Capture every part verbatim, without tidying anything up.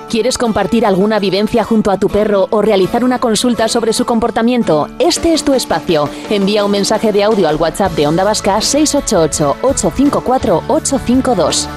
¿Quieres compartir alguna vivencia junto a tu perro o realizar una consulta sobre su comportamiento? Este es tu espacio. Envía un mensaje de audio al WhatsApp de Onda Vasca seis ocho ocho, ocho cinco cuatro, ocho cinco dos.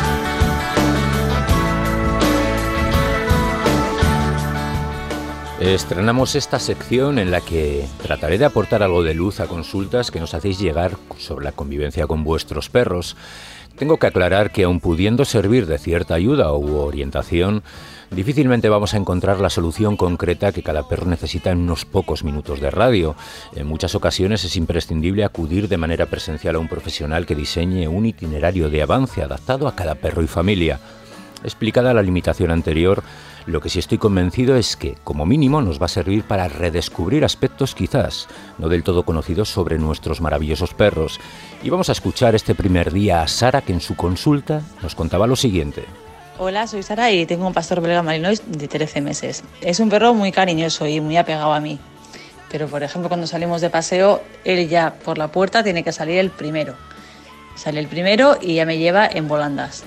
Estrenamos esta sección en la que trataré de aportar algo de luz a consultas que nos hacéis llegar sobre la convivencia con vuestros perros. Tengo que aclarar que aun pudiendo servir de cierta ayuda u orientación, difícilmente vamos a encontrar la solución concreta que cada perro necesita en unos pocos minutos de radio. En muchas ocasiones es imprescindible acudir de manera presencial a un profesional que diseñe un itinerario de avance adaptado a cada perro y familia. Explicada la limitación anterior, lo que sí estoy convencido es que, como mínimo, nos va a servir para redescubrir aspectos quizás no del todo conocidos sobre nuestros maravillosos perros. Y vamos a escuchar este primer día a Sara, que en su consulta nos contaba lo siguiente. Hola, soy Sara y tengo un pastor belga malinois de trece meses. Es un perro muy cariñoso y muy apegado a mí. Pero, por ejemplo, cuando salimos de paseo, él ya por la puerta tiene que salir el primero. Sale el primero y ya me lleva en volandas.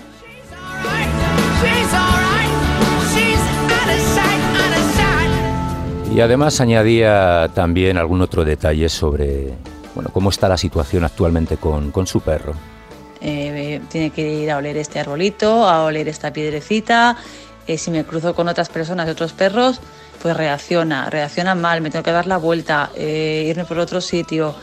Y además añadía también algún otro detalle sobre, bueno, cómo está la situación actualmente con, con su perro. Eh, tiene que ir a oler este arbolito, a oler esta piedrecita. Eh, si me cruzo con otras personas y otros perros, pues reacciona, reacciona mal, me tengo que dar la vuelta, eh, irme por otro sitio.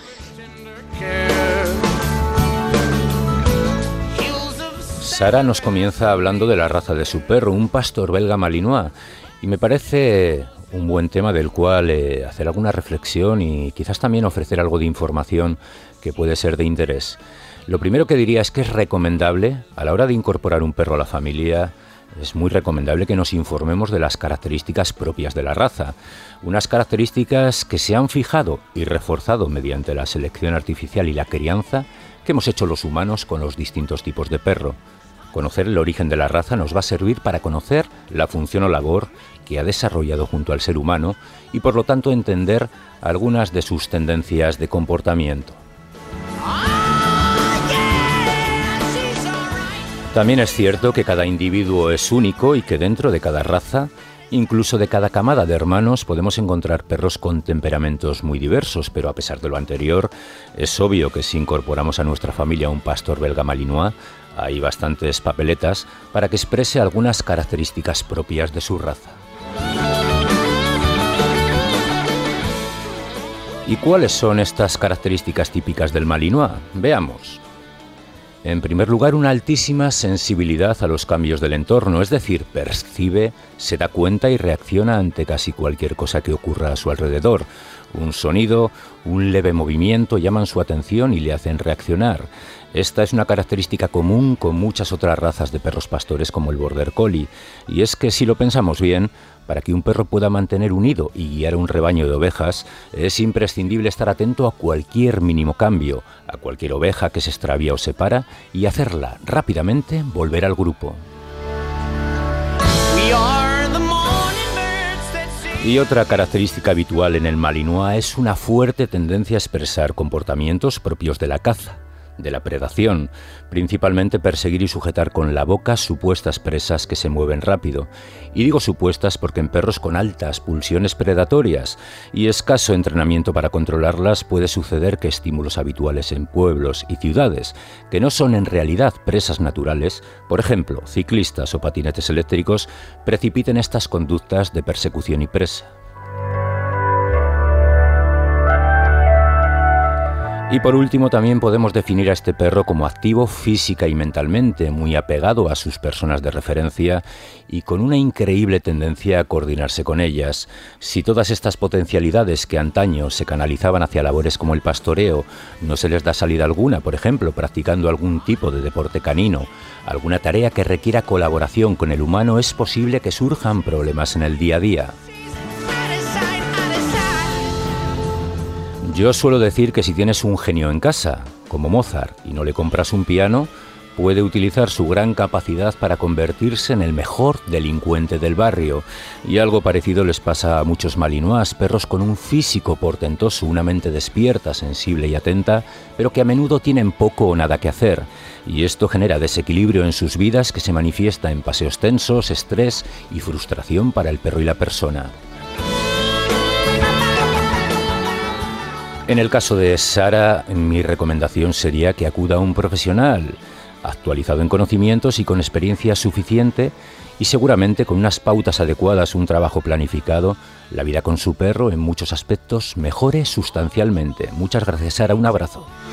Sara nos comienza hablando de la raza de su perro, un pastor belga malinois, y me parece un buen tema del cual eh, hacer alguna reflexión y quizás también ofrecer algo de información que puede ser de interés. Lo primero que diría es que es recomendable, a la hora de incorporar un perro a la familia, es muy recomendable que nos informemos de las características propias de la raza. Unas características que se han fijado y reforzado mediante la selección artificial y la crianza que hemos hecho los humanos con los distintos tipos de perro. Conocer el origen de la raza nos va a servir para conocer la función o labor que ha desarrollado junto al ser humano y por lo tanto entender algunas de sus tendencias de comportamiento. También es cierto que cada individuo es único y que dentro de cada raza, incluso de cada camada de hermanos, podemos encontrar perros con temperamentos muy diversos, pero a pesar de lo anterior, es obvio que si incorporamos a nuestra familia un pastor belga malinois, hay bastantes papeletas para que exprese algunas características propias de su raza. ¿Y cuáles son estas características típicas del malinois? Veamos. En primer lugar, una altísima sensibilidad a los cambios del entorno, es decir, percibe, se da cuenta y reacciona ante casi cualquier cosa que ocurra a su alrededor. Un sonido, un leve movimiento llaman su atención y le hacen reaccionar. Esta es una característica común con muchas otras razas de perros pastores como el Border Collie, y es que si lo pensamos bien, para que un perro pueda mantener unido y guiar un rebaño de ovejas, es imprescindible estar atento a cualquier mínimo cambio, a cualquier oveja que se extravía o separa, y hacerla rápidamente volver al grupo. Y otra característica habitual en el malinois es una fuerte tendencia a expresar comportamientos propios de la caza, de la predación, principalmente perseguir y sujetar con la boca supuestas presas que se mueven rápido. Y digo supuestas porque en perros con altas pulsiones predatorias y escaso entrenamiento para controlarlas puede suceder que estímulos habituales en pueblos y ciudades, que no son en realidad presas naturales, por ejemplo, ciclistas o patinetes eléctricos, precipiten estas conductas de persecución y presa. Y por último también podemos definir a este perro como activo física y mentalmente, muy apegado a sus personas de referencia y con una increíble tendencia a coordinarse con ellas. Si todas estas potencialidades que antaño se canalizaban hacia labores como el pastoreo no se les da salida alguna, por ejemplo, practicando algún tipo de deporte canino, alguna tarea que requiera colaboración con el humano, es posible que surjan problemas en el día a día. Yo suelo decir que si tienes un genio en casa, como Mozart, y no le compras un piano, puede utilizar su gran capacidad para convertirse en el mejor delincuente del barrio. Y algo parecido les pasa a muchos malinois, perros con un físico portentoso, una mente despierta, sensible y atenta, pero que a menudo tienen poco o nada que hacer. Y esto genera desequilibrio en sus vidas que se manifiesta en paseos tensos, estrés y frustración para el perro y la persona. En el caso de Sara, mi recomendación sería que acuda a un profesional, actualizado en conocimientos y con experiencia suficiente, y seguramente con unas pautas adecuadas, un trabajo planificado, la vida con su perro en muchos aspectos mejore sustancialmente. Muchas gracias, Sara, un abrazo.